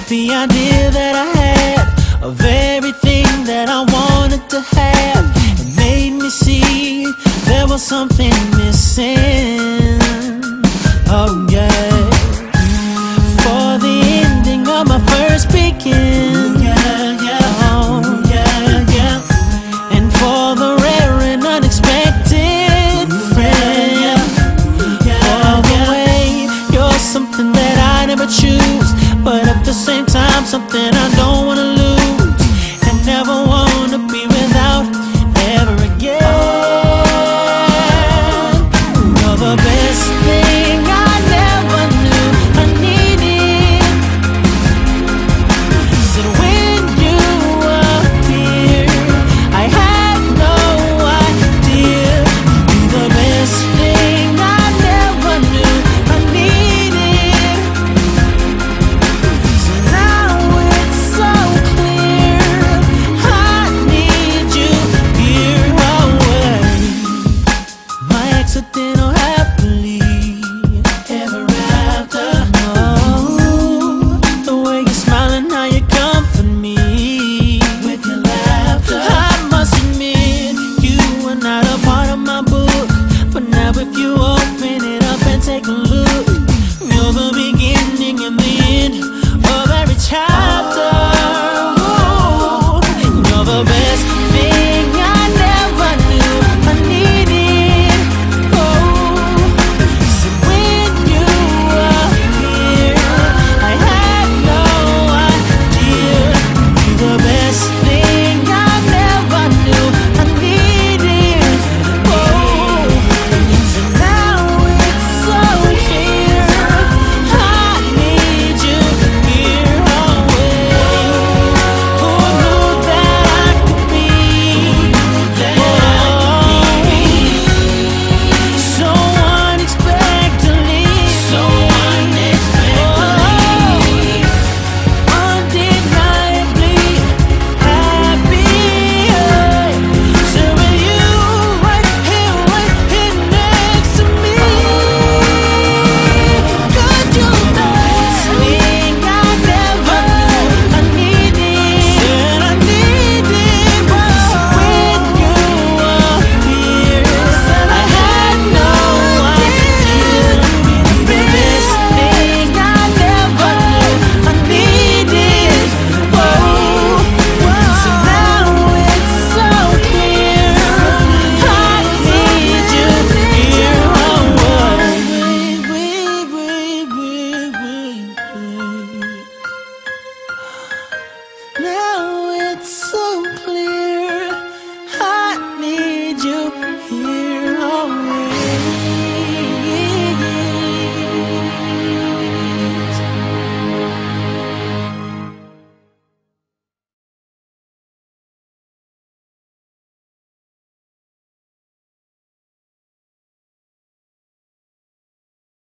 The idea that I had of everything that I wanted to have, it made me see there was something missing. Oh yeah. For the ending of my first begin. Yeah, yeah, oh yeah, yeah. And for the rare and unexpected friend. For the way you're something that I never choose, but at the same time something I don't wanna lose, and never wanna be without ever again. You're the best thing I never knew I needed. So when you appeared, I had no idea. You're the best thing I never knew I needed. So now it's so clear, I need you here. Away. My accidental happily ever after. Oh, the way you're smiling, how you comfort me with your laughter. I must admit, you are not a part of my book, but now if you open it up and take a look, you're the beginning and the end